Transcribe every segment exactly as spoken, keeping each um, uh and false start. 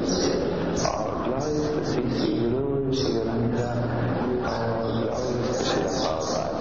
All glories to Sri Sri Guru, Sri Gauranga, all glories to Sri Prabhupada.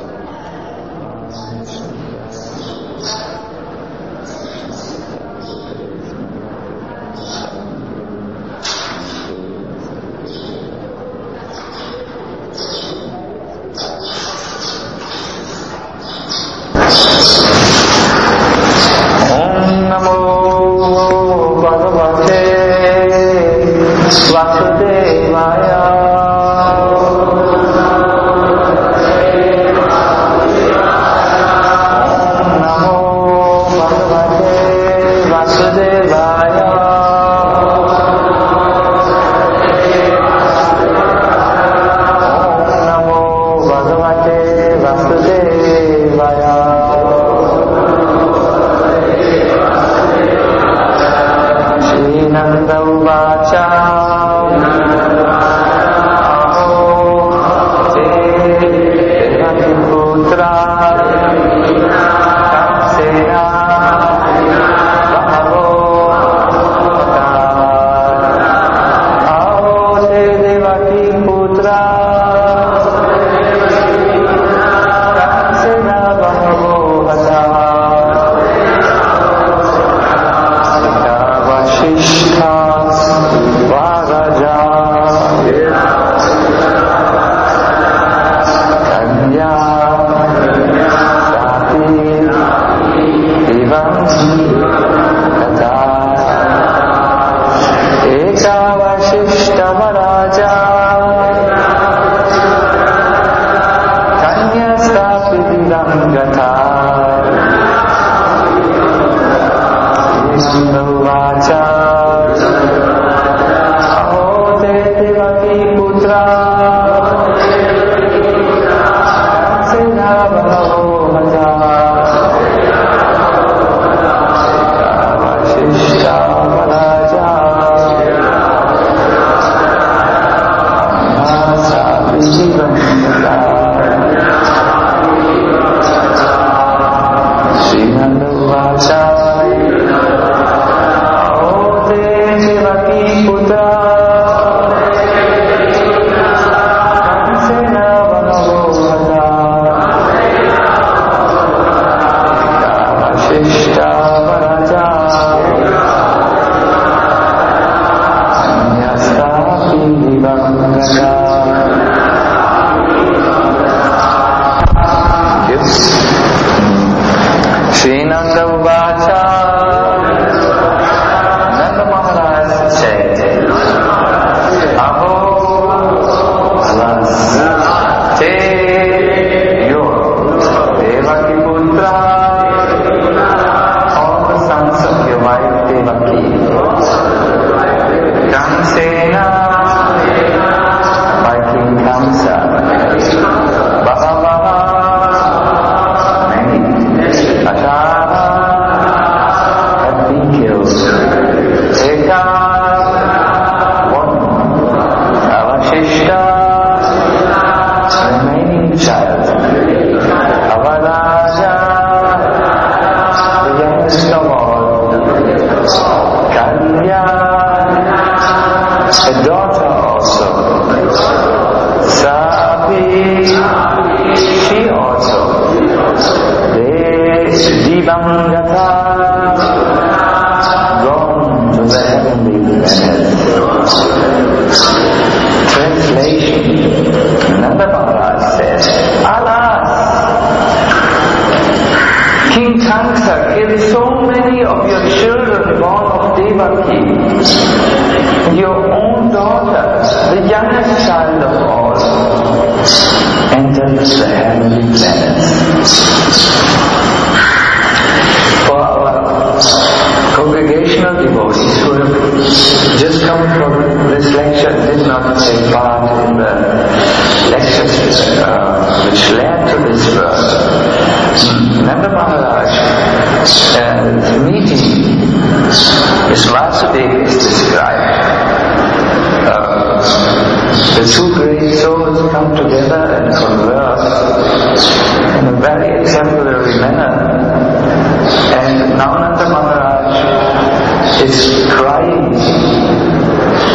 is crying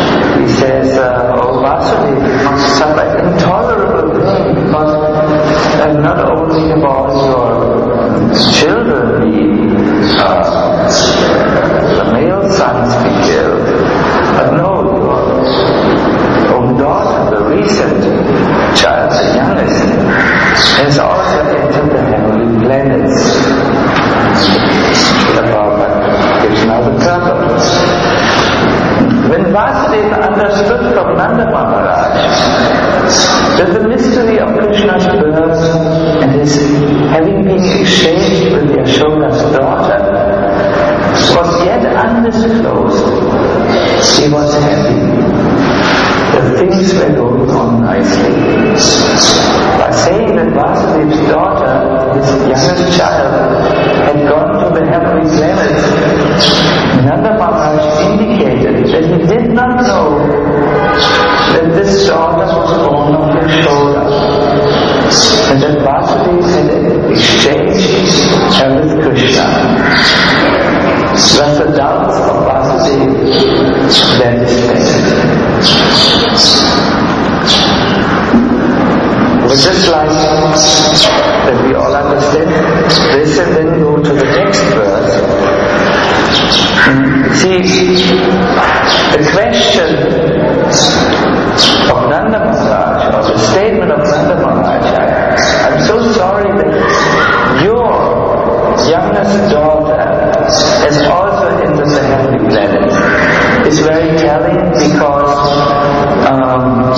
says, uh, oh Vasudeva, you must suffer intolerable pain because uh, not only have all your children be, uh, the male sons be killed, but no, your own daughter, the recent child, the youngest, has also entered the heavenly planets. The Prabhupada gives now the purpose. When Vasudeva understood from Nanda Maharaj that the mystery of Krishna's birth and his having been exchanged with Yashoda's daughter was yet undisclosed, he was happy. The things were going on nicely. By saying that Vasudeva's daughter, his youngest child, had gone to the heavenly planets, Nanda Maharaj indicated that he did not know that this daughter was born of Yashoda, and that Vasudeva had exchanged her with Krishna. Thus the doubts of Vasudeva were dispelled. But just like that we all understand this and then go to the next verse. See, the question of Nanda Maharaj, or the statement of Nanda Maharaj, I, I'm so sorry that your youngest daughter has also entered the heavenly planet, is very telling because um,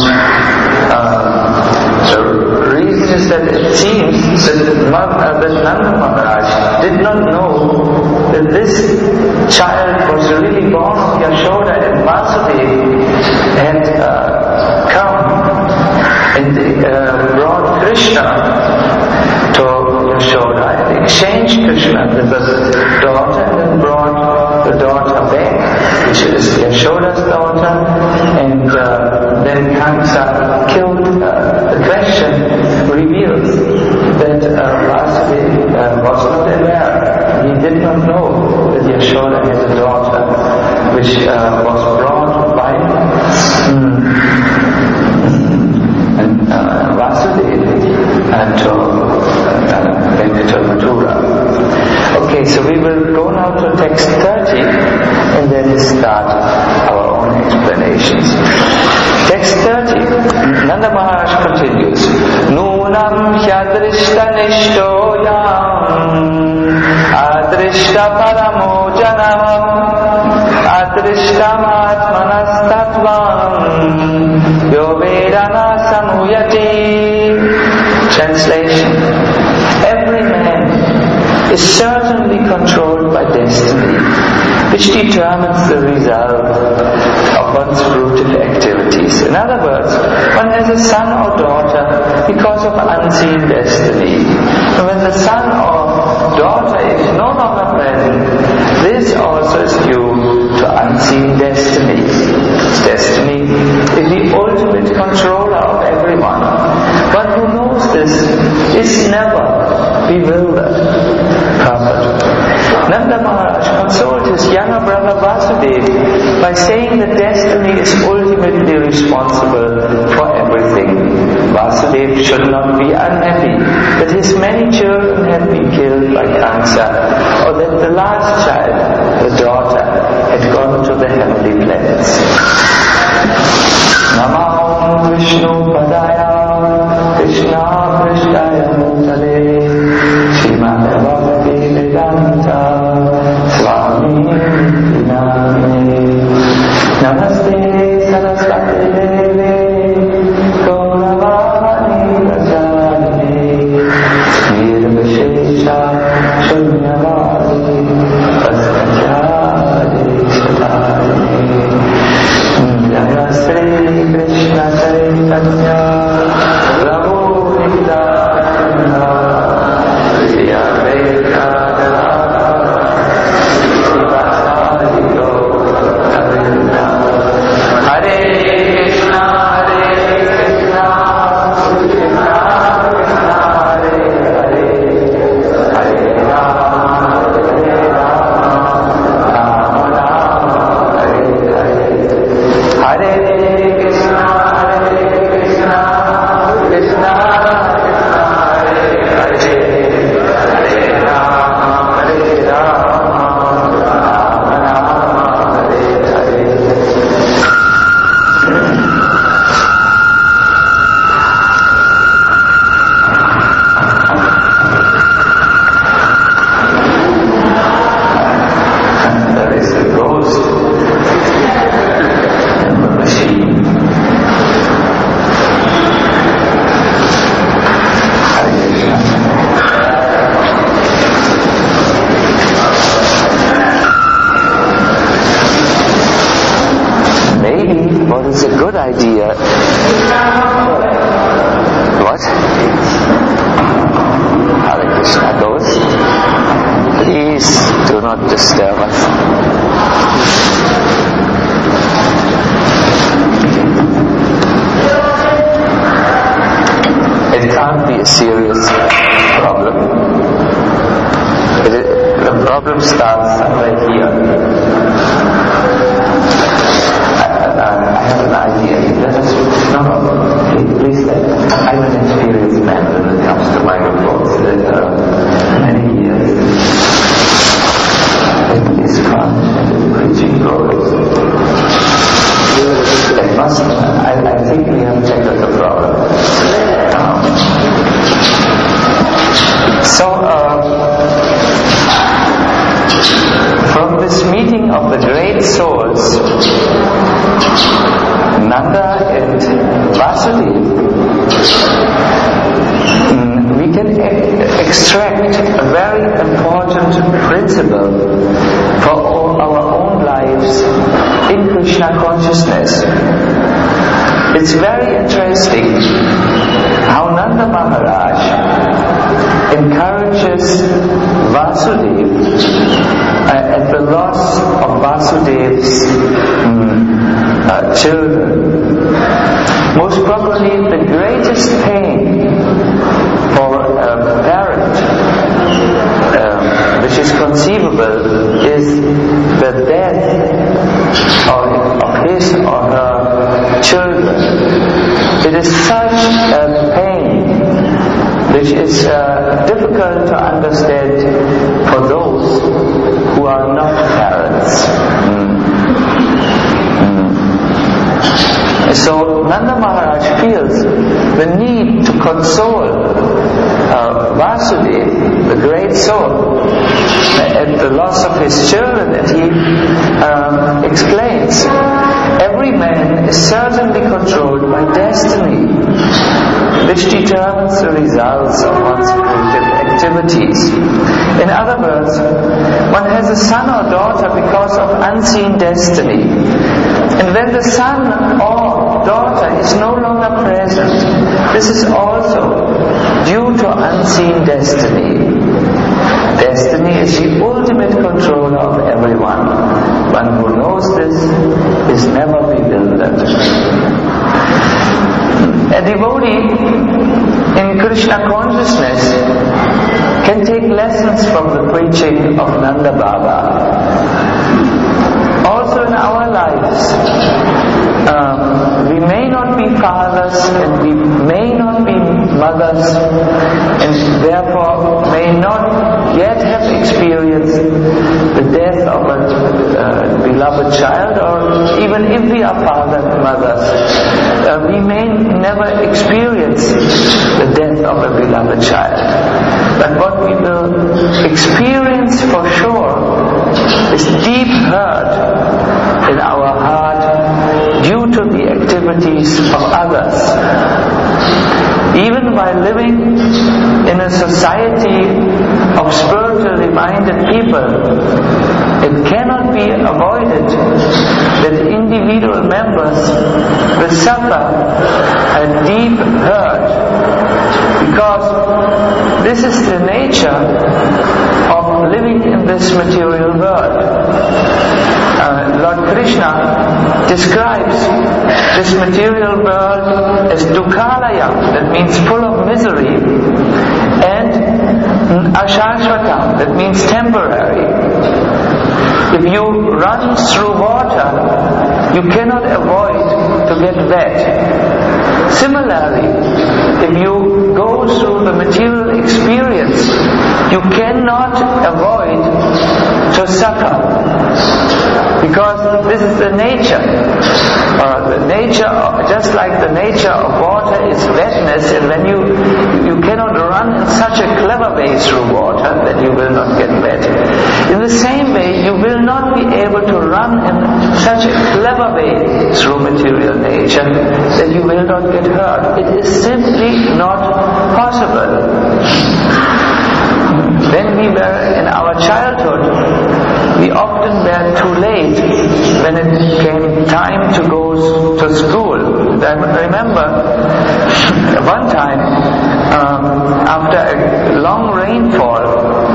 uh, the reason is that it seems that, uh, that Nanda Maharaj did not know that this child was really born of Yashoda, and Vasudeva had uh, come and uh, brought Krishna to Yashoda and exchanged Krishna with the daughter and brought the daughter back, which is Yashoda's daughter, and uh, then Kamsa killed uh, the question reveals that uh, Vasudeva uh, was not aware. He did not know that Yashoda had a daughter which uh, was brought by um, and, uh, Vasudeva and to uh, Venkata Mathura. Okay, so we will go now to text thirty and then start our own explanations. Text thirty, Nanda Maharaj continues, Nunam hyadrishta nishtoyam Adrishta paramo janam Adrishtam atmanastatvam Yo vedana samuyati. Translation: every man is certainly controlled by destiny, which determines the result of one's rooted activities. In other words, one has a son or daughter because of unseen destiny. And when the son or daughter is no longer present, this also is due to unseen destiny. Destiny is the ultimate controller of everyone. One who knows this is never bewildered. Prabhupada. Nanda Maharaj consoled his younger brother Vasudeva by saying that destiny is ultimately responsible for everything. Vasudeva should not be unhappy that his many children had been killed by Kamsa, or that the last child, the daughter, had gone to the heavenly planets. Namah Vishnu Padaya Krishna Krishnaya Mutale Srimad Bhagavate Vedanta Swami Name Namaste Saraswati Deve Gauravani Prasadi Nirvishesha Shunyavadi Paskachadi maybe what is a good idea. What? Hare Krishna goes. Please do not disturb us. It can't be a serious problem. It, the problem starts right here. I, I, I have an idea. Let us, no, no, please, please let, I'm an experienced man when it comes to microphones. Uh, many years in this fun and preaching goes. I must, I, I think we have tackled the problem. Um, so, uh, from this meeting of the great souls, Nanda and Vasudeva, we can e- extract a very important principle for all our own lives in Krishna consciousness. It's very interesting how Nanda Maharaj encourages Vasudeva uh, at the loss of Vasudeva's um, uh, children. Most probably the greatest pain for a parent uh, which is conceivable is the death of, of his or her children. It is such a pain which is uh, difficult to understand for those who are not parents. Mm. Mm. So Nanda Maharaj feels the need to console uh, Vasudeva, the great soul, at the loss of his children, and he um, explains, every man is certainly controlled by destiny, which determines the results of one's creative activities. In other words, one has a son or daughter because of unseen destiny. And when the son or daughter is no longer present, this is also due to unseen destiny. Destiny is the ultimate controller of everyone. One who knows this is never bewildered. A devotee in Krishna consciousness can take lessons from the preaching of Nanda Baba. Also in our lives, um, we may not be fathers and we may not be mothers, and therefore may not yet have experienced the death of a uh, beloved child, or even if we are fathers and mothers, uh, we may never experience the death of a beloved child. But what we will experience for sure is deep hurt in our heart due to the activities of others. Even by living in a society of spiritually minded people, it cannot be avoided that individual members will suffer a deep hurt, because this is the nature of living in this material world. Uh, Lord Krishna describes this material world as dukhalayam, that means full of misery, and ashashvatam, that means temporary. If you run through water, you cannot avoid to get wet. Similarly, if you go through the material experience, you cannot avoid to suffer. Because this is the nature. Uh, the nature, of, just like the nature of water is wetness, and when you you cannot run in such a clever way through water that you will not get wet. In the same way, you will not be able to run in such a clever way through material nature that you will not get hurt. It is simply not possible. When we were in our childhood, we often were too late when it came time to go to school. I remember one time, um, after a long rainfall,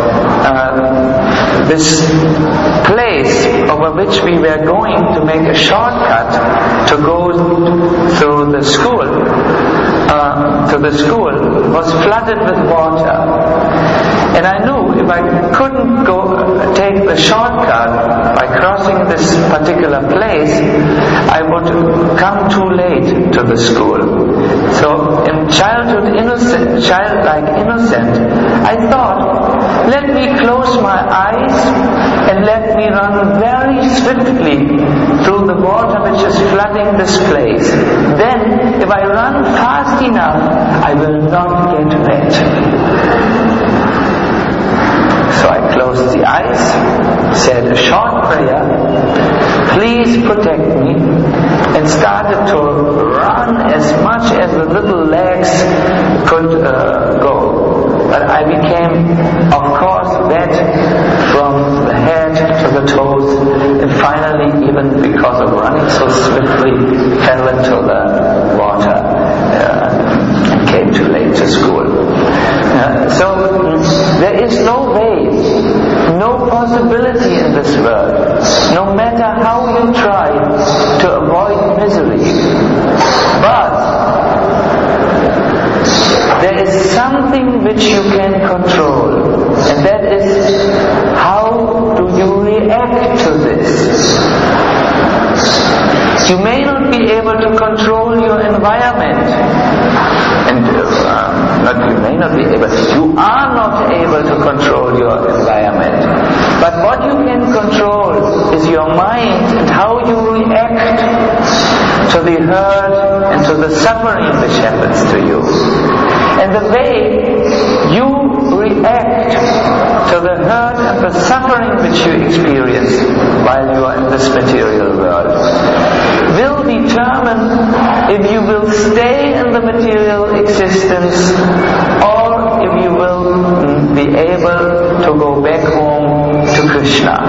uh, this place over which we were going to make a shortcut to go through the school, uh, to the school, was flooded with water. And I knew if I couldn't go take the shortcut by crossing this particular place, I would come too late to the school. So in childhood innocent, childlike innocent, I thought, let me close my eyes and let me run very swiftly through the water which is flooding this place. Then, if I run fast enough, I will not get wet. So I closed the eyes, said a short prayer, please protect me, and started to run as much as the little legs could uh, go. But I became, of course, wet from the head to the toes, and finally, even because of running so swiftly, fell into the water uh, and came too late to school. Uh, so there is no way, no possibility in this world, no matter how you try to avoid misery. But there is something which you can control, and that is how do you react to this. You may not be able to control your environment, and uh, not you may not be able, you are not able to control your environment. But what you can control is your mind and how you react to the hurt and to the suffering which happens to you. And the way you react to the hurt and the suffering which you experience while you are in this material world will determine if you will stay in the material existence or if you will be able to go back home to Krishna.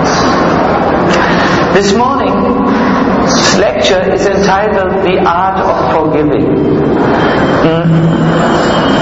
This morning's lecture is entitled The Art of Forgiving. Mm.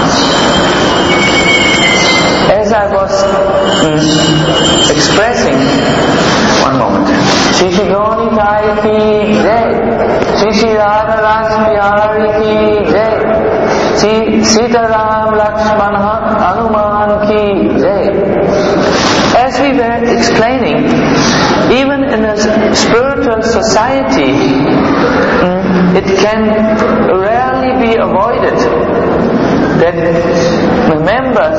As I was mm, expressing, one moment, Shri Shri Gauri Nitai ki Jai, Shri Shri Radha Rasa Bihari ki Jai, Shri Sita Ram Lakshmana Hanuman ki Jai. As we were explaining, even in a spiritual society, mm, it can rarely be avoided that the members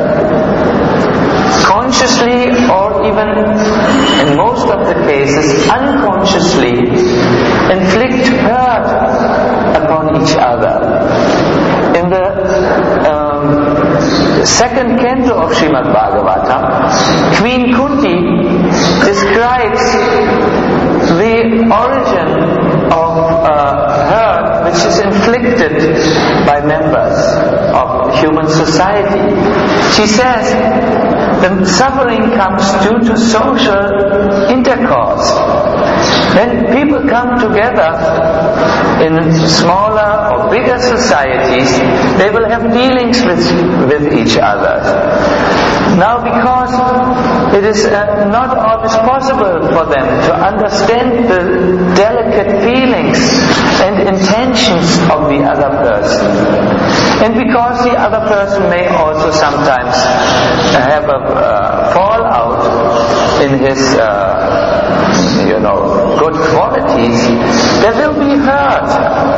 consciously or even in most of the cases unconsciously inflict hurt upon each other. In the um, second canto of Srimad Bhagavatam, Queen Kunti describes the origin of uh, hurt which is inflicted by members of human society. She says the suffering comes due to social intercourse. When people come together in smaller or bigger societies, they will have dealings with, with each other. Now, because it is uh, not always possible for them to understand the delicate feelings and intentions of the other person, and because the other person may also sometimes have a uh, fallout in his, uh, you know, good qualities, there will be hurt.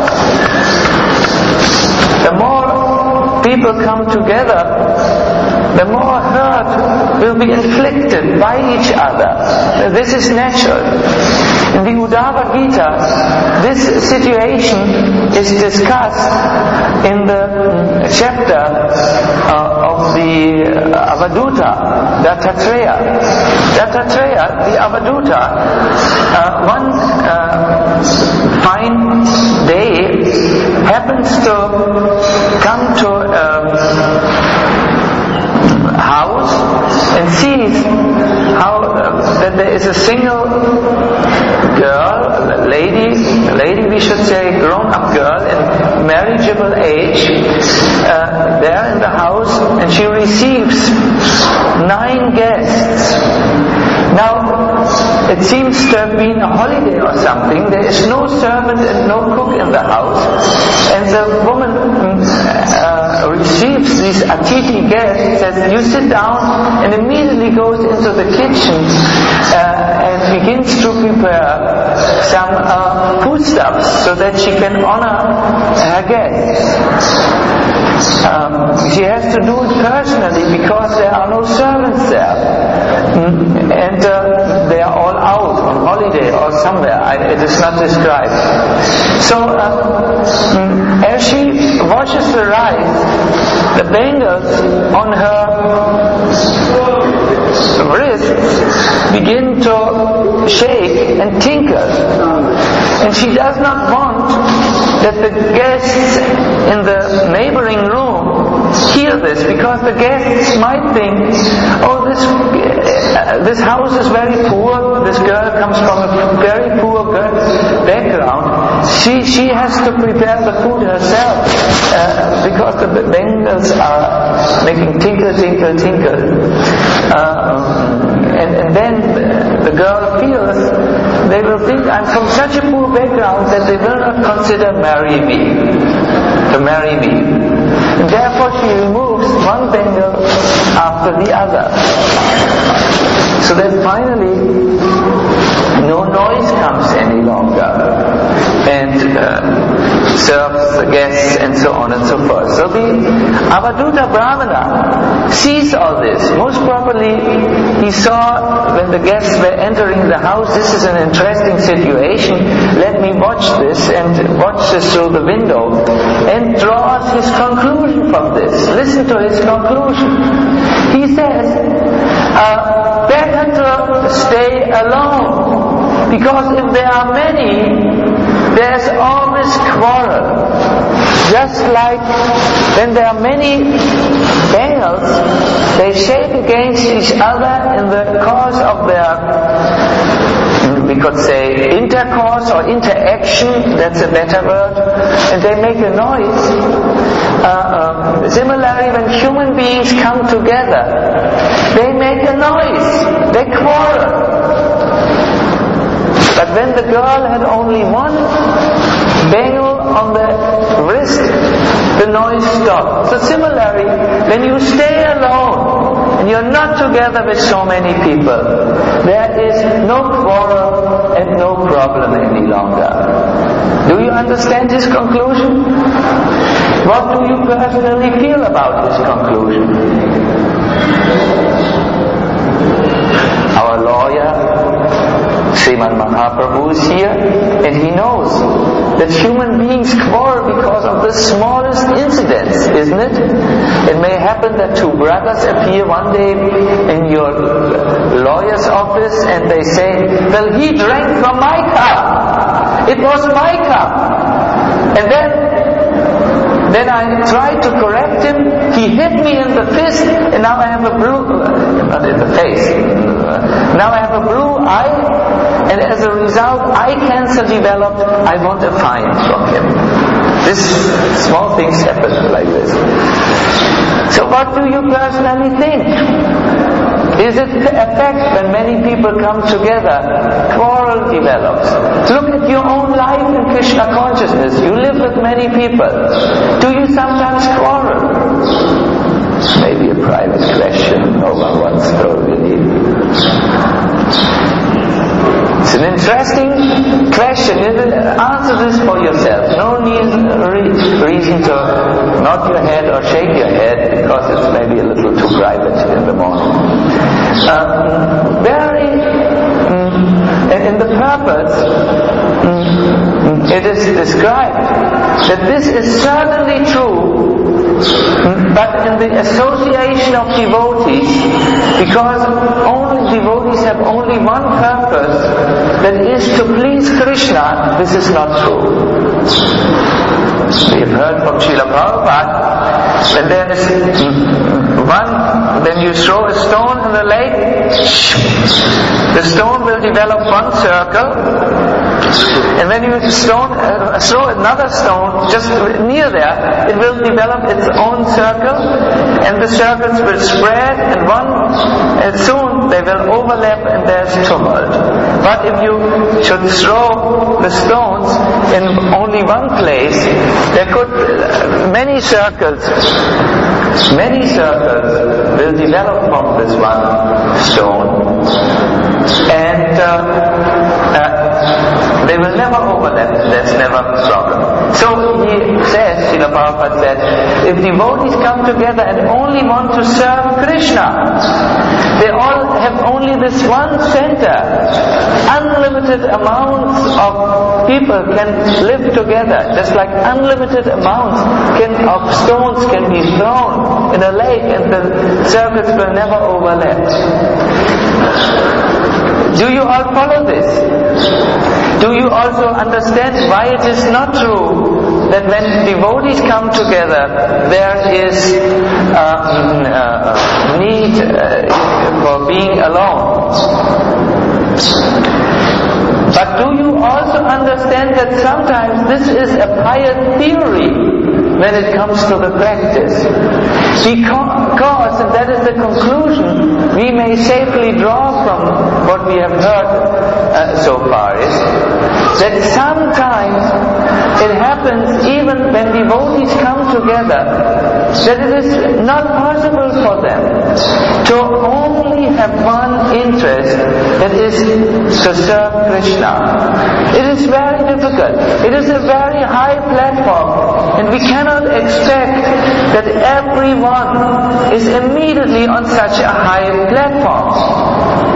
The more people come together, the more hurt will be inflicted by each other. This is natural. In the Uddhava Gita, this situation is discussed in the chapter uh, of the Avaduta, Dattatreya. Dattatreya, the Avaduta, uh, one uh, fine day happens to come to a house and sees how uh, that there is a single girl, a lady, a lady we should say, grown-up girl in marriageable age, uh, there in the house, and she receives nine guests. Now, it seems to have been a holiday or something. There is no servant and no cook in the house, and the woman uh, receives these Atithi guests, says, "You sit down," and immediately goes into the kitchen uh, and begins to prepare some uh, foodstuffs so that she can honor her guests. Um, she has to do it personally because there are no servants there, mm, and uh, they are all out on holiday or somewhere. I, it is not described. So uh, mm, as she washes the rice, the bangles on her wrists begin to shake and tinkle, and she does not want that the guests in the neighboring room hear this, because the guests might think, oh, this uh, this house is very poor, this girl comes from a very poor background, she she has to prepare the food herself, uh, because the bangles are making tinkle, tinkle, tinkle. Uh, and, and then the girl feels, they will think I'm from such a poor background that they will not consider marry me, to marry me. And therefore she removes one bangle after the other. So that finally no noise comes any longer, and uh, serves the guests and so on and so forth. So the Avadhuta Brahmana sees all this. Most probably he saw when the guests were entering the house, this is an interesting situation, let me watch this, and watch this through the window, and draws his conclusion from this. Listen to his conclusion. He says, uh, better to stay alone, because if there are many, there's always quarrel. Just like when there are many bangles, they shake against each other in the course of their, we could say, intercourse or interaction, that's a better word, and they make a noise. Uh, uh, similarly, when human beings come together, they make a noise, they quarrel. But when the girl had only one bangle on the wrist, the noise stopped. So similarly, when you stay alone and you're not together with so many people, there is no quarrel and no problem any longer. Do you understand his conclusion? What do you personally feel about his conclusion? Our lawyer, Sriman Mahaprabhu, is here, and he knows that human beings quarrel because of the smallest incidents, isn't it? It may happen that two brothers appear one day in your lawyer's office and they say, well, he drank from my cup. It was my cup. And then Then I tried to correct him, he hit me in the fist, and now I have a blue, not in the face, now I have a blue eye, and as a result, eye cancer developed, I want a fine from him. This, small things happen like this. So what do you personally think? Is it a fact when many people come together, quarrel develops? Look at your own life in Krishna consciousness. You live with many people. Do you sometimes quarrel? Maybe a private question, no one wants to really. It's an interesting question. Answer this for yourself. No need, reason to nod your head or shake your head, because it's maybe a little too private in the morning. Uh, very, um, in the purpose, um, it is described that this is certainly true, but in the association of devotees, because only devotees have only one purpose, that is to please Krishna, this is not true. We have heard from Srila Prabhupada that there is one, when you throw a stone in the lake, the stone will develop one circle, And when you stone, uh, throw another stone just near there, it will develop its own circle, and the circles will spread, and one and soon they will overlap, and there's tumult. But if you should throw the stones in only one place, there could uh, many circles, many circles will develop from this one stone, and uh, uh, they will never overlap. That's never a problem. So he says, Srila Prabhupada said, if devotees come together and only want to serve Krishna, they all have only this one center. Unlimited amounts of people can live together, just like unlimited amounts can, of stones can be thrown in a lake, and the circles will never overlap. Do you all follow this? Do you also understand why it is not true that when devotees come together, there is um, uh, need uh, for being alone? But do you also understand that sometimes this is a pious theory when it comes to the practice? Because, and that is the conclusion we may safely draw from what we have heard uh, so far, is that sometimes it happens even when devotees come together that it is not possible for them to only have one interest, that is to serve Krishna. It is very difficult. It is a very high platform, and we cannot expect that everyone is immediately on such a high platform.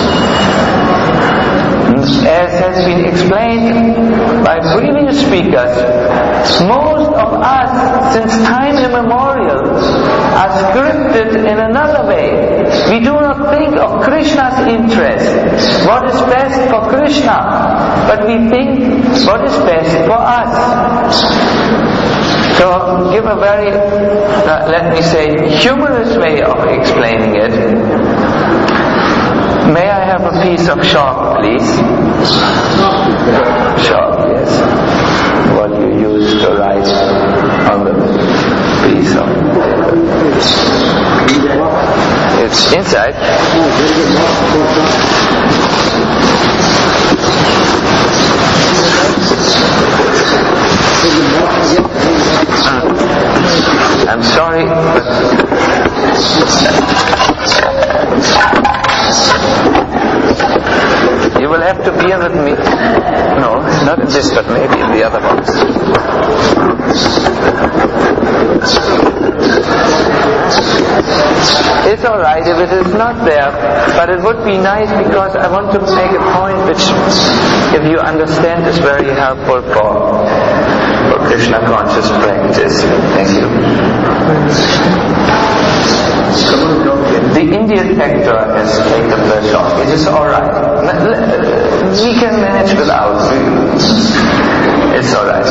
As has been explained by previous speakers, most of us, since time immemorial, are scripted in another way. We do not think of Krishna's interest, what is best for Krishna, but we think what is best for us. So, give a very, uh, let me say, humorous way of explaining it. May I have a piece of chalk, please? Chalk, yes. What you use to write on the piece of paper. It's inside. I'm sorry, but you will have to bear with me. No, not in this, but maybe in the other box. It's alright if it is not there, but it would be nice because I want to make a point which, if you understand, is very helpful for, for Krishna conscious practice. Thank you. The Indian actor has taken the shot. It is alright. We can manage without. It's alright.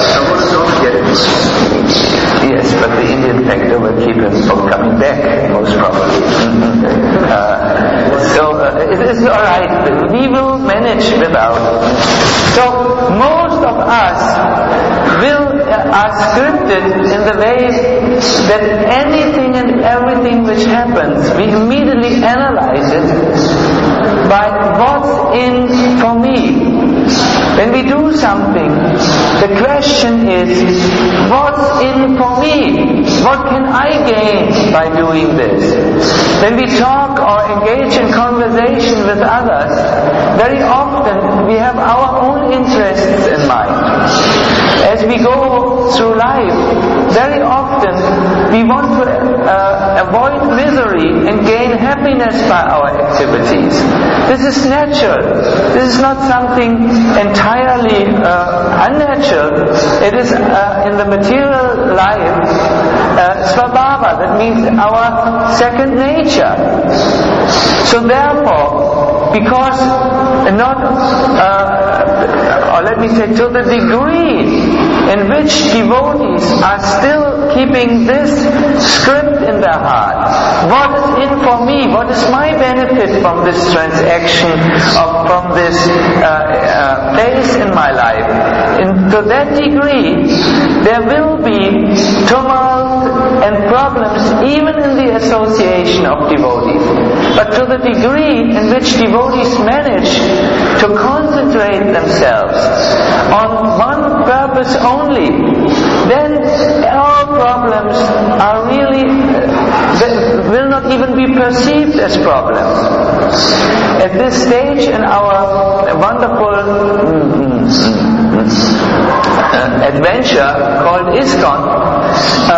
Yes, but the Indian actor will keep him from coming back, most probably. Uh, so uh, it is alright. We will manage without. So most of us will uh, are scripted in the way that anything and everything which happens, we immediately analyze it by what's in for me. When we do something, the question is, what's in for me? What can I gain by doing this? When we talk or engage in conversation with others, very often we have our own interests in mind. As we go through life, very often we want to uh, avoid misery and gain happiness by our activities. This is natural. This is not something entirely uh, unnatural. It is uh, in the material life uh, svabhava, that means our second nature. So therefore, because not, uh, or let me say, to the degree in which devotees are still keeping this script in their heart. What is in for me? What is my benefit from this transaction, or from this uh, uh, phase in my life? And to that degree, there will be tumult and problems even in the association of devotees. But to the degree in which devotees manage to concentrate themselves on one purpose only, then all problems are really, uh, will not even be perceived as problems. At this stage in our wonderful mm, uh, adventure called ISKCON, uh,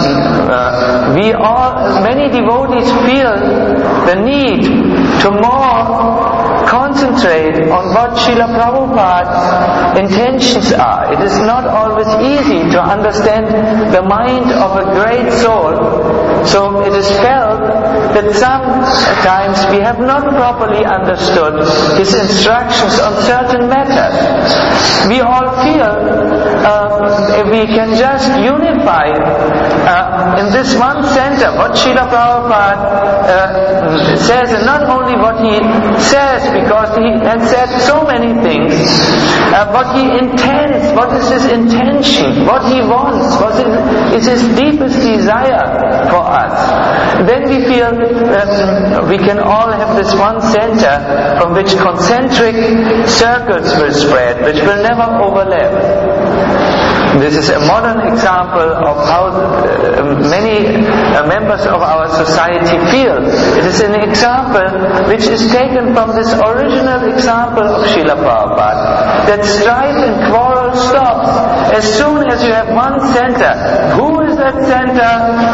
uh, we all, many devotees feel the need to more concentrate on what Srila Prabhupada's intentions are. It is not always easy to understand the mind of a great soul, so it is felt that sometimes we have not properly understood his instructions on certain matters. We all feel uh, if we can just unify uh, in this one center what Srila Prabhupada uh, says, and not only what he says, because he has said so many things, uh, what he intends, what is his intention, what he wants, what is his deepest desire for us. Then we feel that we can all have this one center from which concentric circles will spread, which will never overlap. This is a modern example of how uh, many uh, members of our society feel. It is an example which is taken from this original example of Srila Prabhupada, that strife and quarrel stops as soon as you have one center. Who is that center?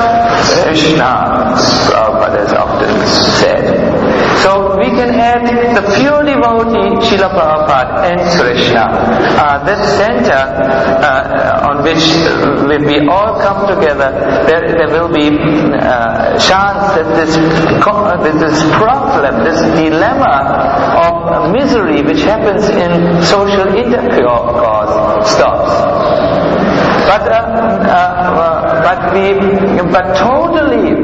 Krishna, Prabhupada has often said. So we can add the pure devotee, Srila Prabhupada, and Krishna. Uh, that center uh, on which uh, when we all come together, there, there will be uh, chance that this, that this problem, this dilemma of misery which happens in social intercourse stops. But uh, uh, but we but totally.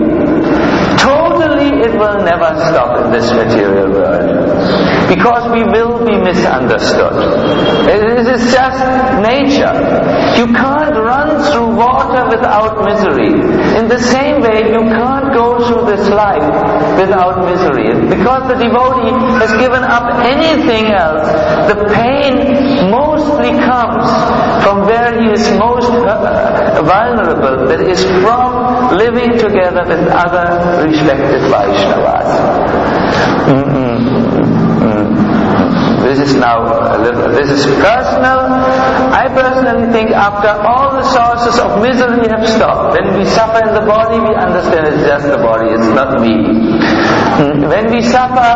Totally it will never stop in this material world, because we will be misunderstood. It is just nature. You can't run through water without misery. In the same way, you can't go through this life without misery. Because the devotee has given up anything else, the pain mostly comes from where he is most vulnerable, that is from living together with other respected Vaishnavas. Mm-mm. Mm. This is now a little, this is personal. I personally think after all the sources of misery have stopped, when we suffer in the body, we understand it's just the body, it's not me. Mm. When we suffer,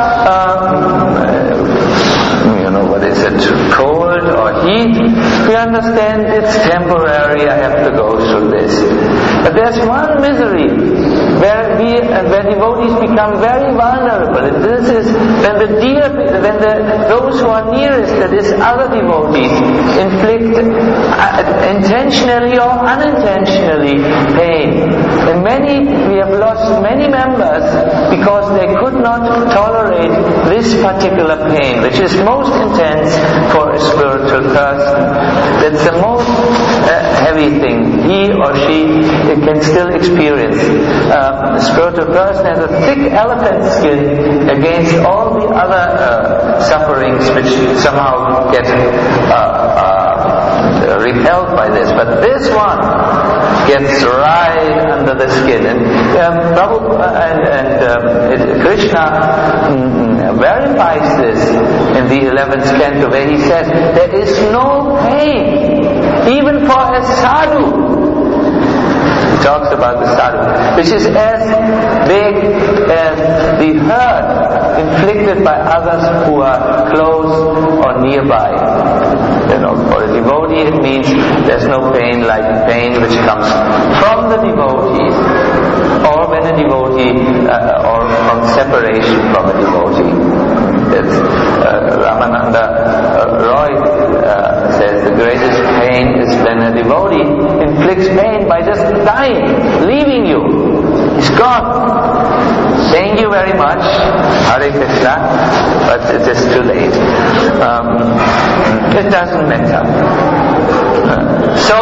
um, you know, what is it, cold or heat, we understand it's temporary, I have to go through this. But there's one misery where we, uh, where devotees become very vulnerable. And this is when the dear, when the, those who are nearest, that is other devotees, inflict uh, intentionally or unintentionally pain. And many, we have lost many members because they could not tolerate this particular pain, which is most intense for a spiritual person. That's the most uh, heavy thing. He or she can still experience. Uh, a spiritual person has a thick elephant skin against all the other uh, sufferings which somehow get uh, uh, repelled by this. But this one gets right under the skin. And um, Prabhupada and, and um, it, Krishna mm, verifies this in the eleventh canto, where he says, there is no pain even for a sadhu. He talks about the sadhu, which is as big as the hurt inflicted by others who are close or nearby. You know, for a devotee it means there's no pain like pain which comes from the devotees, or when a devotee, uh, or from separation from a devotee. That's, uh, Ramananda uh, Roy uh, says the greatest pain pain is when a devotee inflicts pain by just dying, leaving you. He's gone. Thank you very much, Hare Krishna, but it is too late. Um, it doesn't matter. Uh, so,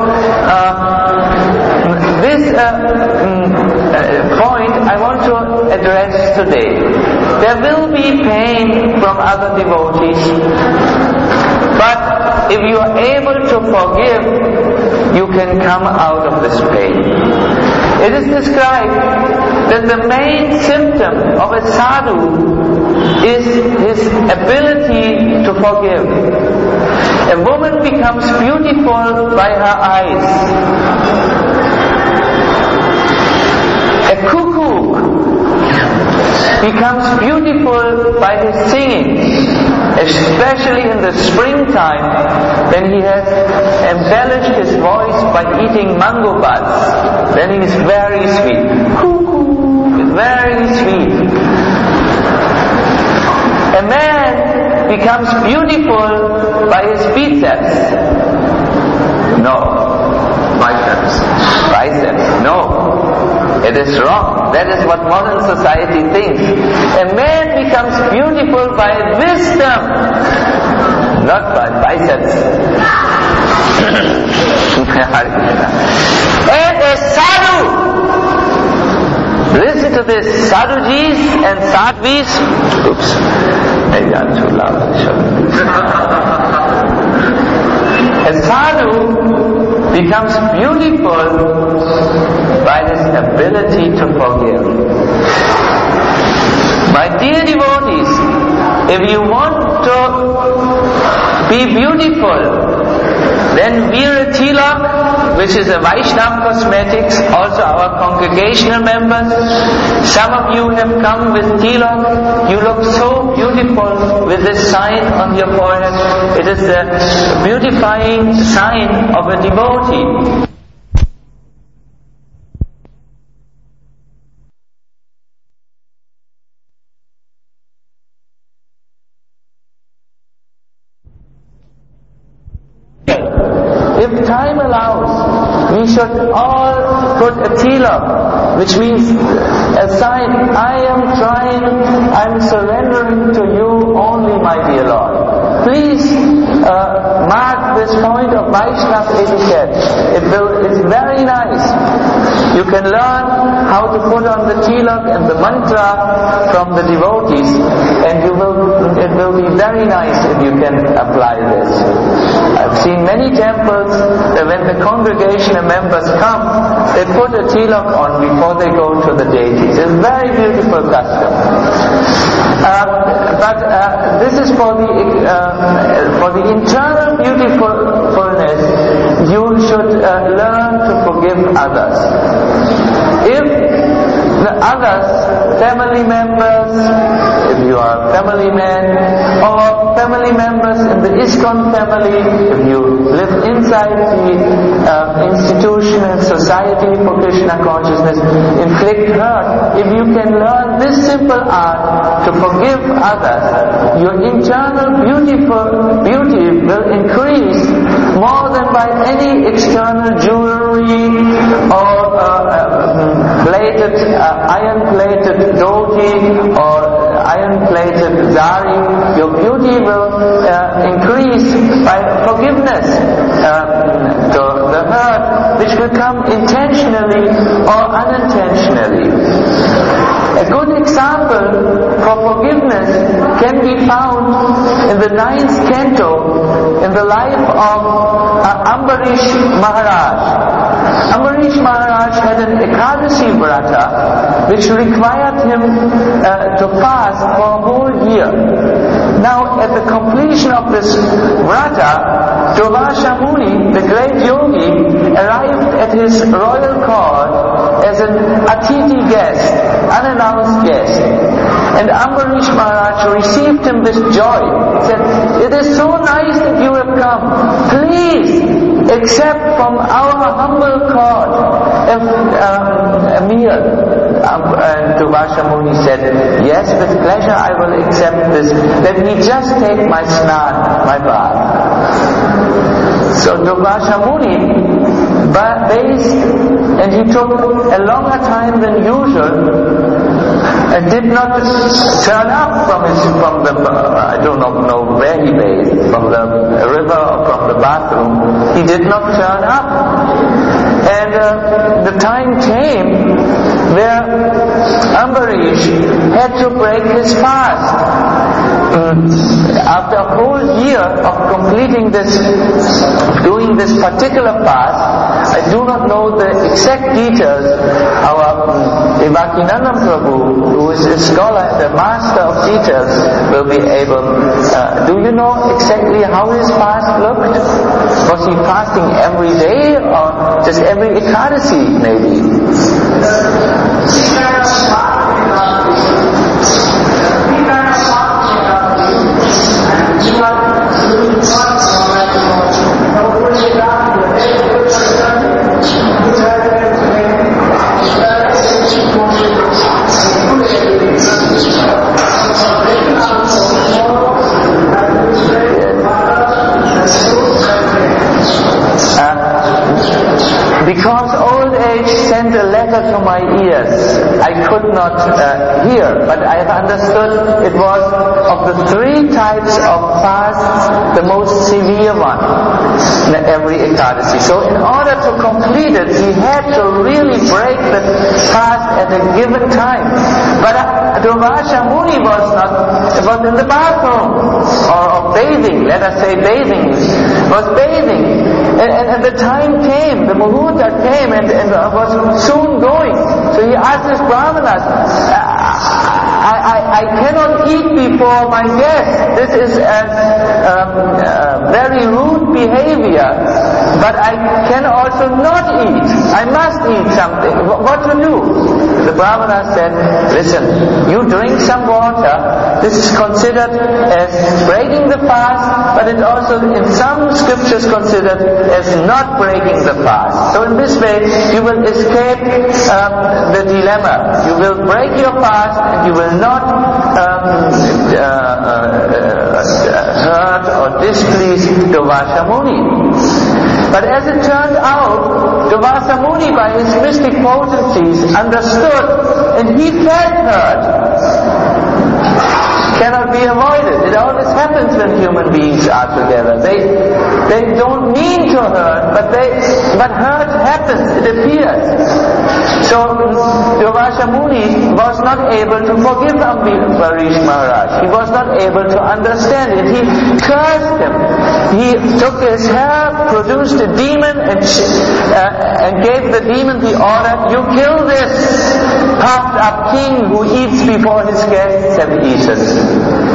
uh, this uh, uh, point I want to address today. There will be pain from other devotees, but if you are able to forgive, you can come out of this pain. It is described that the main symptom of a sadhu is his ability to forgive. A woman becomes beautiful by her eyes. A cuckoo becomes beautiful by his singing, especially in the springtime when he has embellished his voice by eating mango buds. Then he is very sweet. Cuckoo is very sweet. A man becomes beautiful by his biceps. No. Biceps. Biceps. No. It is wrong. That is what modern society thinks. A man becomes beautiful by wisdom, not by biceps. And a sadhu. Listen to this. Sadhujis and sadhvis. Oops. Maybe I'm too loud. A sadhu becomes beautiful by his ability to forgive. My dear devotees, if you want to be beautiful, then wear a tilak, which is a Vaishnava cosmetics, also our congregational members. Some of you have come with tilak. You look so beautiful with this sign on your forehead. It is the beautifying sign of a devotee. If time allows, we should all put a tilak, which means a sign, I am trying, I am surrendering to you only, my dear Lord. Please uh, mark this point of Vaishnava etiquette. It will, it's very nice. You can learn how to put on the tilak and the mantra from the devotees, and you will, it will be very nice if you can apply this. I've seen many temples that when the congregational members come, they put a tilak on before they go to the deities. It's a very beautiful custom. Uh, but uh, this is for the uh, for the internal beautifulness. You should uh, learn to forgive others. If the others, family members, if you are a family man, or family members in the ISKCON family, if you live inside the uh, institution and society for Krishna consciousness, inflict hurt, if you can learn this simple art to forgive others, your internal beautiful beauty will increase more than by any external jewelry or uh, uh, plated, uh, iron-plated dhoti or iron-plated zari. Your beauty will uh, increase by forgiveness uh, to the hurt, which will come intentionally or unintentionally. A good example for forgiveness can be found in the ninth canto in the life of uh, Ambarish Maharaj. Ambarish Maharaj had an Ekadasi Vrata which required him uh, to fast for a whole year. Now at the completion of this Vrata, Durvasha Muni, the great yogi, arrived at his royal court as an Atithi guest, unannounced guest. And Ambarish Maharaj received him with joy. He said, it is so nice that you have come. Please accept from our humble court a, um, a meal. Um, and Durvasha Muni said, yes, with pleasure I will accept this. Let me just take my snan, my bath. So Durvasa Muni based, and he took a longer time than usual, and did not turn up from his, from the, uh, I don't know where he bathed, from the river or from the bathroom. He did not turn up. And uh, the time came where Ambarish had to break his fast. Mm. After a whole year of completing this, doing this particular fast, I do not know the exact details. Our um, Devakinandam Prabhu, who is a scholar and a master of details, will be able. Uh, do you know exactly how his fast looked? Was he fasting every day or just every Ekadasi maybe? Because old age sent a letter to my ears, I could not uh, hear, but I have understood it was of the three types of fast, the most severe one, every Ekadasi. So in order to complete it, he had to really break the fast at a given time. But uh, Durvasa Muni was not, was in the bathroom, or, or bathing, let us say bathing, was bathing. And, and, and the time came, the Muhurta came and, and was soon going. So he asked his brahmanas, I, I, I cannot eat before my guest. This is a, um, a very rude behavior. But I can also not eat. I must eat something. What to do? The brahmana said, listen, you drink some water. This is considered as breaking the fast, but it also in some scriptures considered as not breaking the fast. So in this way, you will escape um, the dilemma. You will break your fast and you will not um, uh, uh, uh, hurt or displease Durvasa Muni. But as it turned out, Durvasa Muni, by his mystic potencies, understood, and he felt hurt. Cannot be avoided. It always happens when human beings are together. They they don't mean to hurt, but they but hurt happens. It appears. So Durvasa Muni was not able to forgive Ambarish Maharaj. He was not able to understand it. He cursed him. He took his hair, produced a demon, and uh, and gave the demon the order: you kill this puffed up king who eats before his guests have eaten.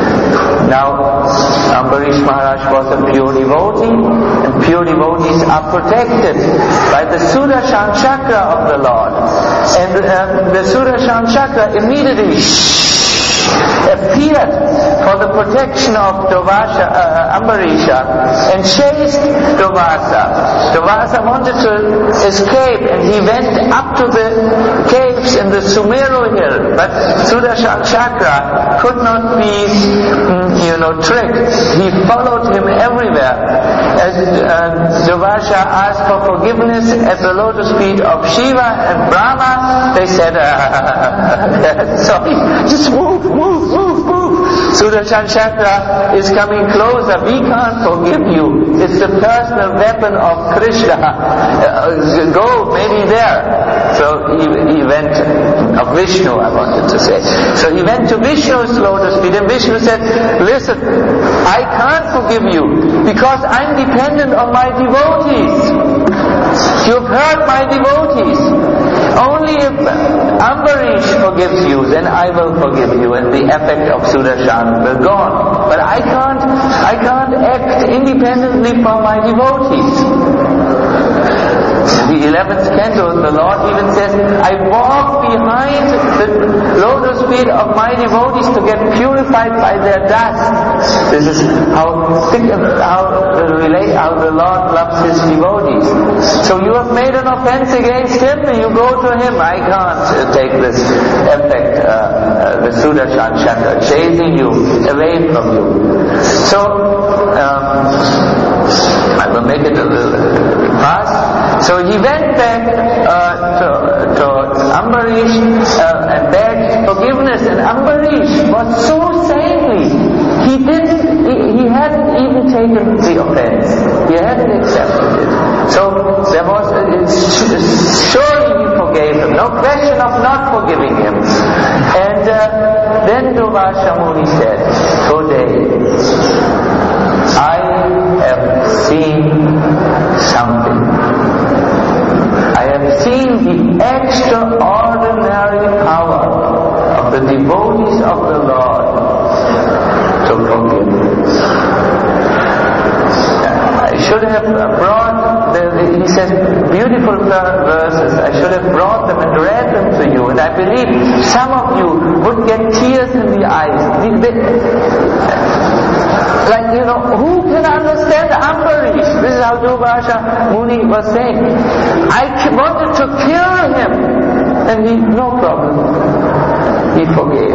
Now, Ambarish Maharaj was a pure devotee, and pure devotees are protected by the Sudarshan Chakra of the Lord. And uh, the Sudarshan Chakra immediately appeared for the protection of Durvasa, uh, Ambarisha, and chased Durvasa. Durvasa wanted to escape, and he went up to the caves in the Sumeru hill, but Sudarshan Chakra could not be, you know, tricked. He followed him everywhere. As uh, Durvasa asked for forgiveness at the lotus feet of Shiva and Brahma, they said, uh, sorry, just move, move, move, move. Sudarshan Chakra is coming closer. We can't forgive you. It's the personal weapon of Krishna. Uh, go, maybe there. So he, he went, of Vishnu I wanted to say. So he went to Vishnu's lotus feet, and Vishnu said, listen, I can't forgive you because I'm dependent on my devotees. You've hurt my devotees. Only if Ambarish forgives you, then I will forgive you, and the effect of Sudarshan will go on. But I can't, I can't act independently from my devotees. In the eleventh canto, the Lord even says, I walk behind the lotus feet of my devotees to get purified by their dust. This is how thick, how relate, how the Lord loves His devotees. So you have made an offense against Him, and you go to Him. I can't uh, take this effect, uh, uh, the Sudarshan Chakra, chasing you away from you. So, um, I will make it a little So he went back uh, to, to Ambarish uh, and begged forgiveness, and Ambarish was so saintly. He didn't, he, he hadn't even taken the offense. He hadn't accepted it. So there was, surely he forgave him. No question of not forgiving him. And uh, then Durvasha Muni said, today I have seen something. I have seen the extraordinary power of the devotees of the Lord to forgive. I should have brought, the, the, he says, beautiful verses. I should have brought them and read them to you. And I believe some of you would get tears in the eyes. Like, you know, who can understand Ambarish? This is how Durvasha Muni was saying. I wanted to kill him. And he, no problem. He forgave.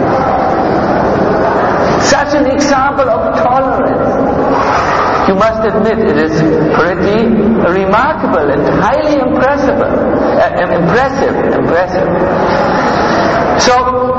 Such an example of tolerance. You must admit it is pretty remarkable and highly impressive. Uh, impressive, impressive. So,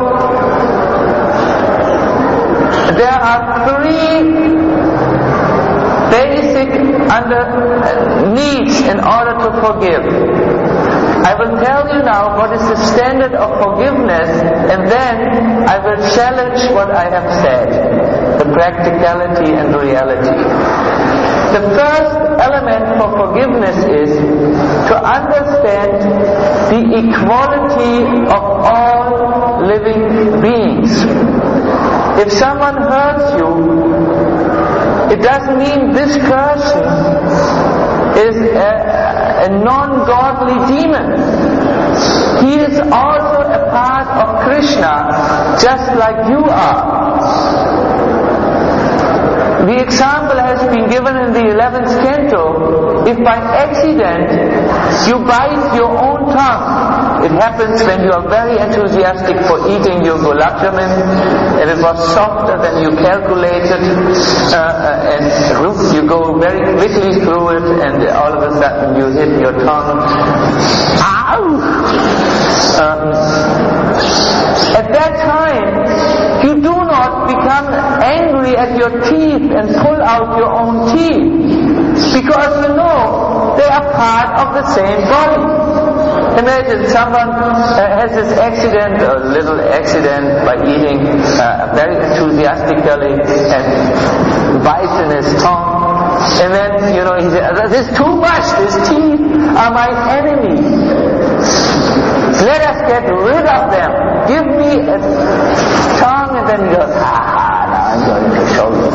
there are three basic under, uh, needs in order to forgive. I will tell you now what is the standard of forgiveness, and then I will challenge what I have said, the practicality and reality. The first element for forgiveness is to understand the equality of all living beings. If someone hurts you, it doesn't mean this person is a, a non-godly demon. He is also a part of Krishna, just like you are. The example has been given in the eleventh canto. If by accident you bite your own tongue, it happens when you are very enthusiastic for eating your gulab jamun, and it was softer than you calculated, uh, and you go very quickly through it, and all of a sudden you hit your tongue. Ow! Um, at that time, you do not become angry at your teeth and pull out your own teeth, because you know they are part of the same body. Imagine someone uh, has this accident, a little accident, by eating uh, very enthusiastically and bites in his tongue, and then, you know, he says, this is too much, these teeth are my enemies. Let us get rid of them. Give me a tongue, and then he goes, ah, now I'm going to show you.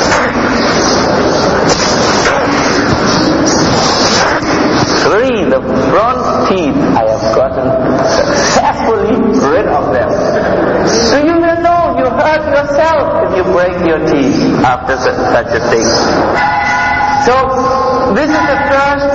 Three, the front teeth, I have gotten successfully rid of them. So you will know you hurt yourself if you break your teeth after such a thing. So this is the first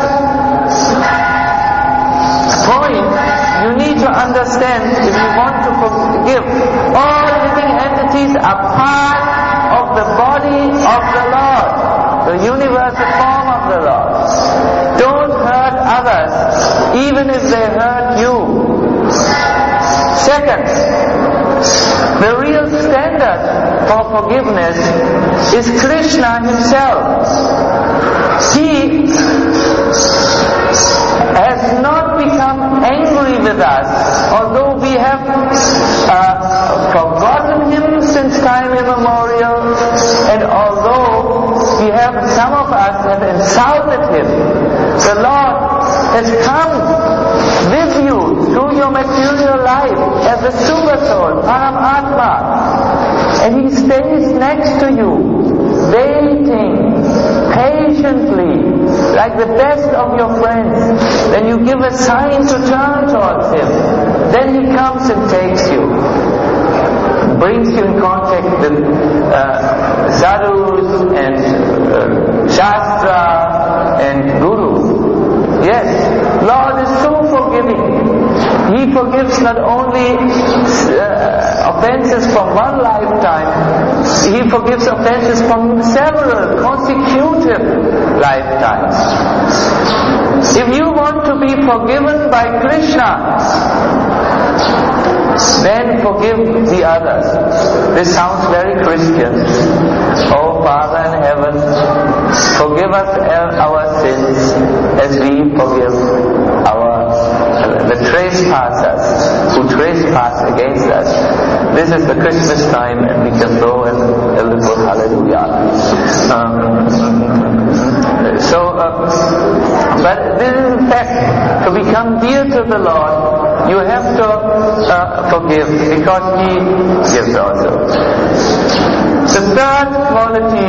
point. You need to understand, if you want to forgive, all living entities are part of the body of the Lord, the universal form of the Lord. Don't hurt others, even if they hurt you. Second, the real standard for forgiveness is Krishna himself. He has not become angry with us, although we have uh, forgotten him since time immemorial, and although we have, some of us have insulted him. The Lord has come with you through your material life as a super soul, Paramatma, and he stays next to you, waiting patiently, like the best of your friends. Then you give a sign to turn towards him, then he comes and takes you, brings you in contact with uh, sadhus and uh, shastra and guru. Yes, Lord is so forgiving. He forgives not only uh, offenses from one lifetime, He forgives offenses from several consecutive lifetimes. If you want to be forgiven by Krishna, then forgive the others. This sounds very Christian. Oh Father in heaven, forgive us our sins as we forgive our the trespassers who trespass against us. This is the Christmas time, and we can throw in a little hallelujah. Um, so, uh, but this is in fact, to become dear to the Lord, you have to uh, forgive, because He gives also. The third quality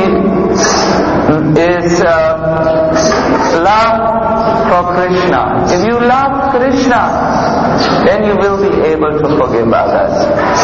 is uh, love for Krishna. If you love Krishna, then you will be able to forgive others.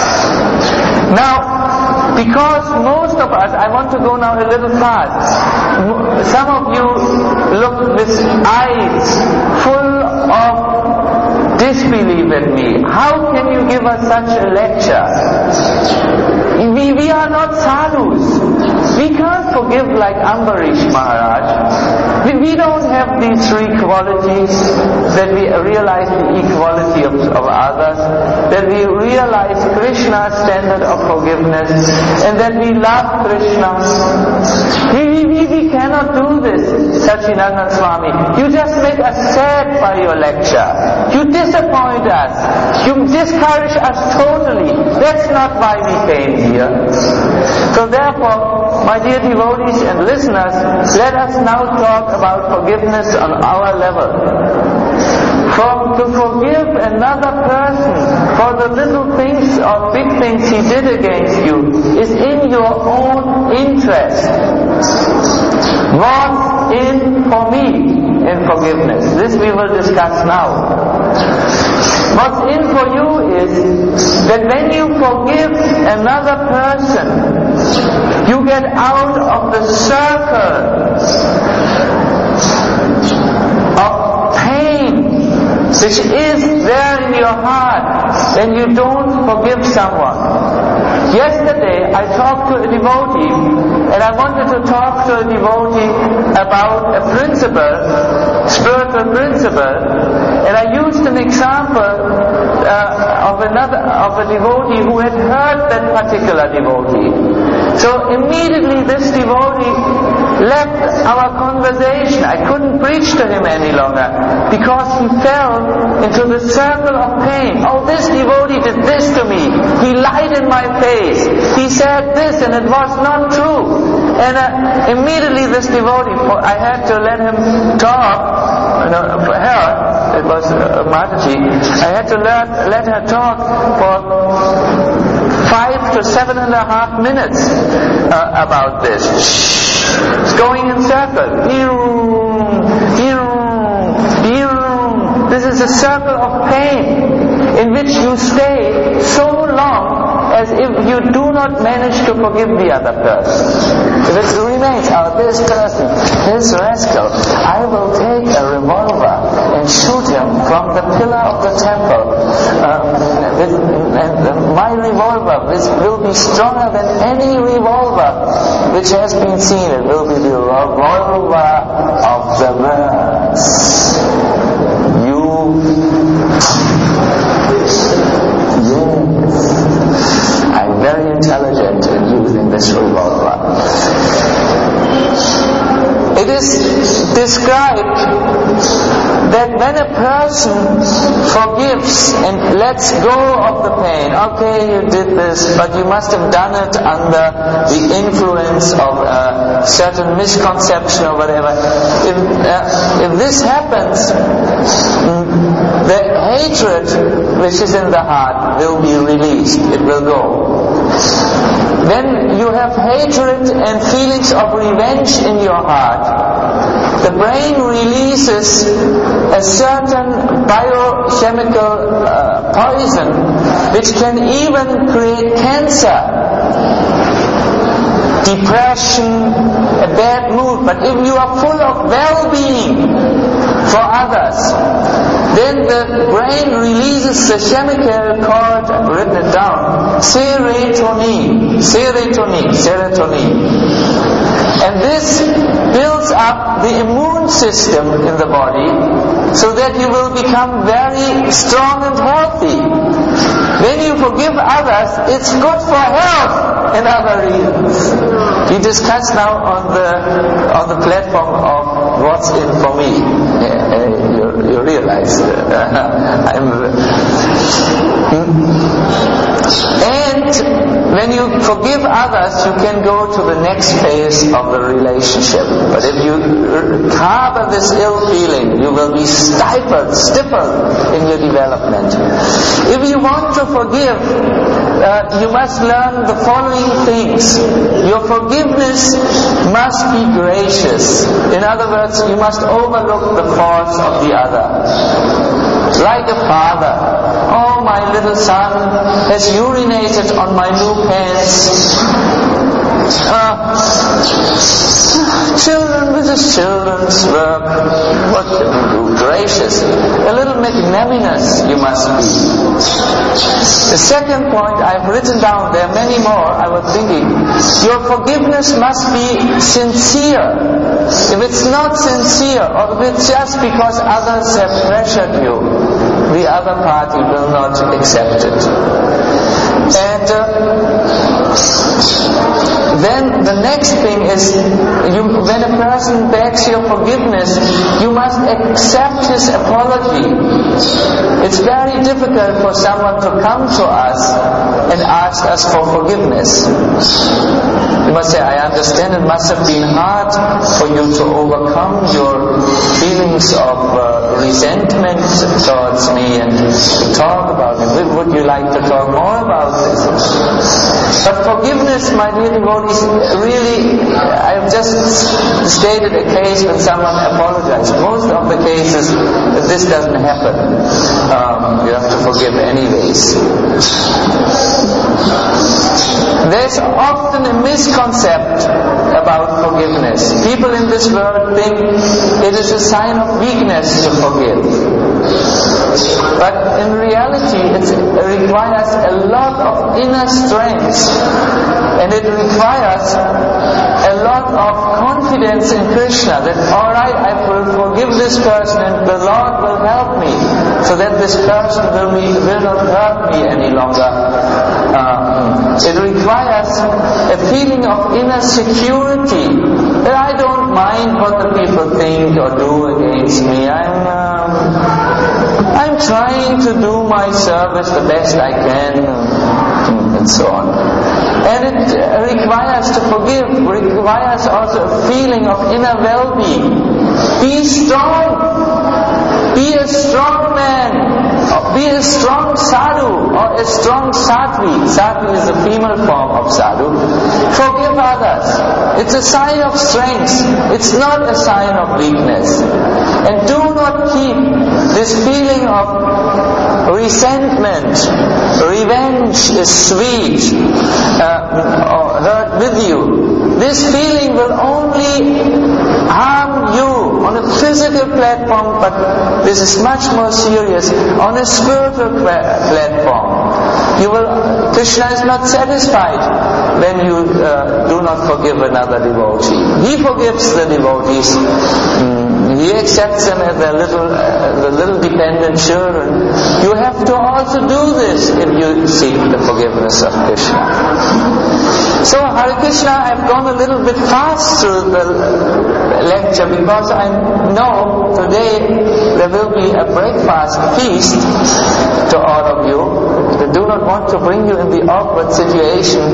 Now, because most of us, I want to go now a little fast. Some of you look with eyes full of disbelief at me. How can you give us such a lecture? We, we are not sadhus. We can't forgive like Ambarish Maharaj. We, we don't have these three qualities, that we realize the equality of, of others, that we realize Krishna's standard of forgiveness, and that we love Krishna. We, we, we cannot do this, Sachinandan Swami. You just make us sad by your lecture. You disappoint us. You discourage us totally. That's not why we came here. So therefore, my dear devotees and listeners, let us now talk about forgiveness on our level. For to forgive another person for the little things or big things he did against you is in your own interest. What's in for me in forgiveness? This we will discuss now. What's in for you is that when you forgive another person, you get out of the circle of pain which is there in your heart when you don't forgive someone. Yesterday I talked to a devotee, and I wanted to talk to a devotee about a principle, spiritual principle, and I used an example uh, of another of a devotee who had heard that particular devotee. So immediately this devotee left our conversation. I couldn't preach to him any longer because he fell into the circle of pain. Oh, this devotee did this to me. He lied in my face. He said this and it was not true. And uh, immediately this devotee, I had to let him talk, you know, for her, it was uh, Mataji, I had to let, let her talk for five to seven and a half minutes uh, about this. It's going in circles. This is a circle of pain in which you stay so long as if you do not manage to forgive the other person. If it remains, oh, this person, this rascal, I will take a revolver and shoot him from the pillar of the temple. Um, with, and my revolver this will be stronger than any revolver which has been seen. It will be the revolver of the birds. You, yes, I'm very intelligent in using this revolver. It is described that when a person forgives and lets go of the pain, okay, you did this, but you must have done it under the influence of a certain misconception or whatever. If, uh, if this happens, the hatred which is in the heart will be released. It will go. When you have hatred and feelings of revenge in your heart, the brain releases a certain biochemical uh, poison which can even create cancer, depression, a bad mood. But if you are full of well-being for others, then the brain releases the chemical called, I've written it down, serotonin, serotonin, serotonin. And this builds up the immune system in the body, so that you will become very strong and healthy. When you forgive others, it's good for health and other reasons. We discuss now on the on the platform of what's in for me. Uh, you, you realize uh, I'm. Hmm? And when you forgive others, you can go to the next phase of the relationship. But if you harbor this ill feeling, you will be stifled, stifled in your development. If you want to forgive, uh, you must learn the following things. Your forgiveness must be gracious. In other words, you must overlook the faults of the other. Like a father. Oh, my little son has urinated on my new pants. Uh, children, this is children's work. What can you do? Gracious. A little magnanimous you must be. The second point I've written down, there are many more, I was thinking, your forgiveness must be sincere. If it's not sincere, or if it's just because others have pressured you, the other party will not accept it. And uh, then the next thing is, you, when a person begs your forgiveness, you must accept his apology. It's very difficult for someone to come to us and ask us for forgiveness. You must say, I understand it must have been hard for you to overcome your feelings of uh, resentment towards me and to talk about it. Would you like to talk more about this? But forgiveness, my dear devotees, really, I've just stated a case when someone apologized. Most of the cases, this doesn't happen. Um, you have to forgive anyways. There's often a misconception about forgiveness. People in this world think it is a sign of weakness to forgive. But in reality, it's, it requires a lot of inner strength, and it requires a lot of confidence in Krishna, that alright, I will forgive this person and the Lord will help me, so that this person will, be, will not hurt me any longer. Uh, it requires a feeling of inner security, that I don't mind what the people think or do against me. I'm um, I'm trying to do my service the best I can, and so on. And it requires to forgive, requires also a feeling of inner well-being. Be strong. Be a strong man. Be a strong sadhu or a strong sattvi. Sattvi is the female form of sadhu. Forgive others. It's a sign of strength. It's not a sign of weakness. And do not keep this feeling of resentment. Revenge is sweet uh, or hurt with you. This feeling will only harm you on a physical platform, but this is much more serious on a spiritual platform. You will, Krishna is not satisfied when you uh, do not forgive another devotee. He forgives the devotees. Mm. He accepts them as their little, uh, the little dependent children. You have to also do this if you seek the forgiveness of Krishna. So Hare Krishna, I've gone a little bit fast through the lecture because I know today there will be a breakfast feast to all of you. I do not want to bring you in the awkward situation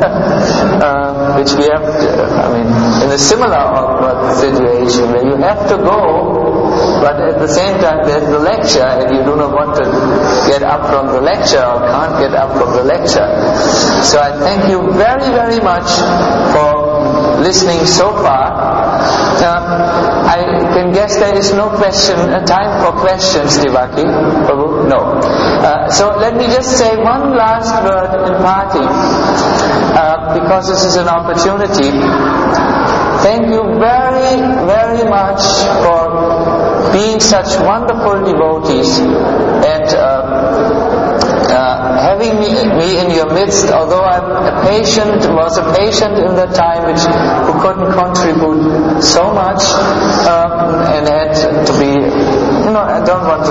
uh, which we have, to, I mean, in a similar awkward situation where you have to go, but at the same time there's the lecture and you do not want to get up from the lecture or can't get up from the lecture. So I thank you very, very much for listening so far. Uh, I can guess there is no question, uh, time for questions, Devaki. Prabhu? No. Uh, so let me just say one last word in parting, uh, because this is an opportunity. Thank you very, very much for being such wonderful devotees and uh, uh, having me, me in your midst. Although I'm a patient, was a patient in that time, which who couldn't contribute so much, um, and had to be, you know,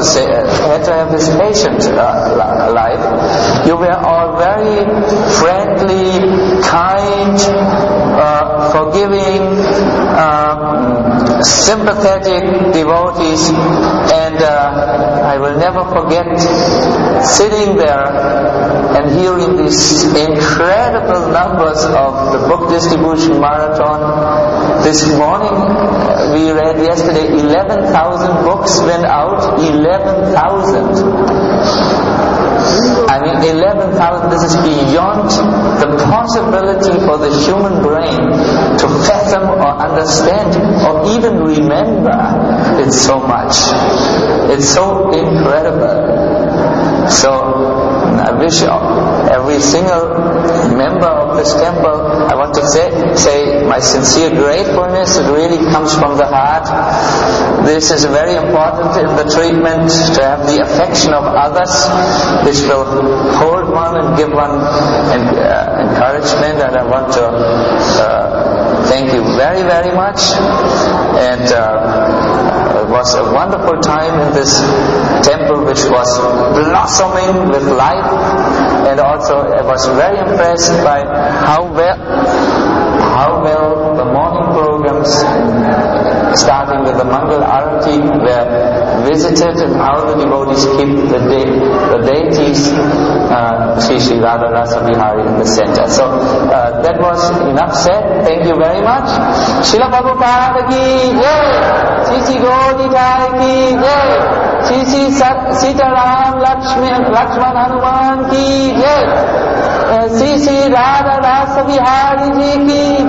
say, uh, had to have this patient uh, life. You were all very friendly, kind, uh, forgiving, uh, sympathetic devotees, and uh, I will never forget sitting there and hearing these incredible numbers of the book distribution marathon. This morning we read yesterday eleven thousand books went out. eleven thousand. I mean, eleven thousand, this is beyond the possibility for the human brain to fathom or understand or even remember. It's so much. It's so incredible. So, I wish every single member of this temple, I want to say, say my sincere gratefulness. It really comes from the heart. This is very important in the treatment, to have the affection of others, which will hold one and give one en- uh, encouragement. And I want to uh, thank you very, very much. And uh, it was a wonderful time in this temple, which was blossoming with life. And also I was very impressed by how well, how well the morning programs, starting with the Mangal Arati, were visited, and how the devotees keep the, de- the deities, uh, Sri Sri Radha Rasa Bihari, in the center. So uh, that was enough said. Thank you very much. Srila Prabhupada ki jai, Sri Sri Gaudiyai ki jai, Sri Sri Sitaram Lakshman, Lakshman Hanuman ki jai, Sri Sri Radha Rasa Bihari ji ki